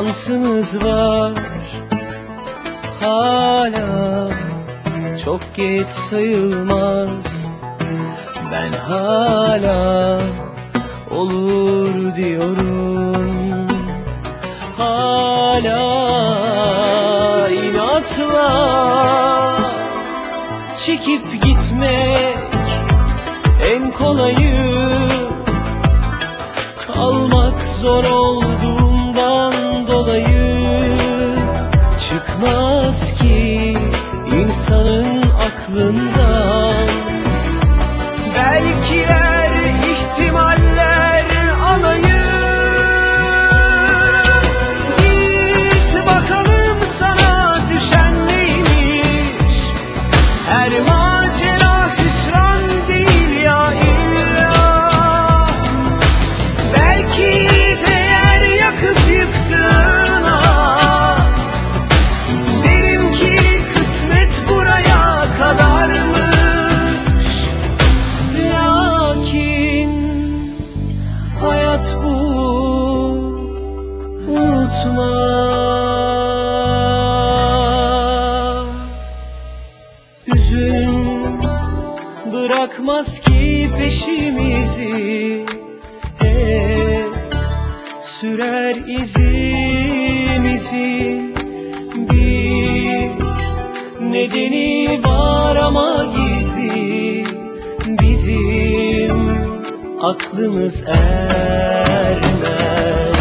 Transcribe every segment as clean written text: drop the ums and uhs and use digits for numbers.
şansımız var hala, çok geç sayılmaz. Ben hala olur diyorum, hala inatla çekip gitmek en kolayı. Kalmak zor olduğundan dolayı çıkmaz ki insanın aklından. Belkiler, ihtimaller alayı. Git bakalım sana düşen neymiş. Her macera hüsran değil ya illa. Belki değer yakıp yıktığına. Derim ki kısmet buraya kadarmış. Lakin hayat bu, unutma. Hüzün bırakmaz ki peşimizi, hep sürer izimizi. Bir nedeni var ama gizli, bizim aklımız ermez.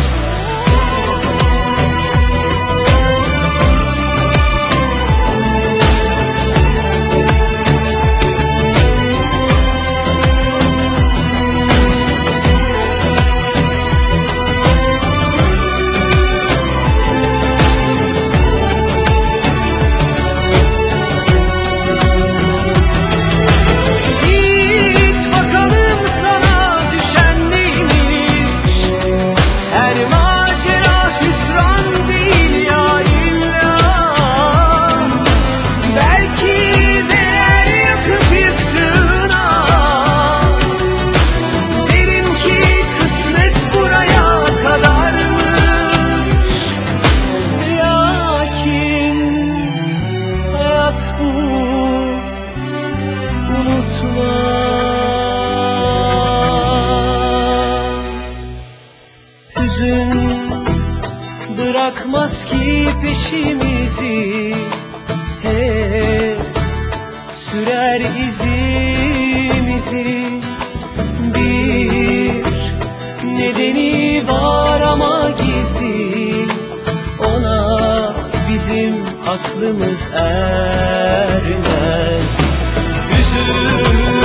Hüzün bırakmaz ki peşimizi, hep sürer izimizi. Bir nedeni var ama gizli, ona bizim aklımız ermez. Hüzün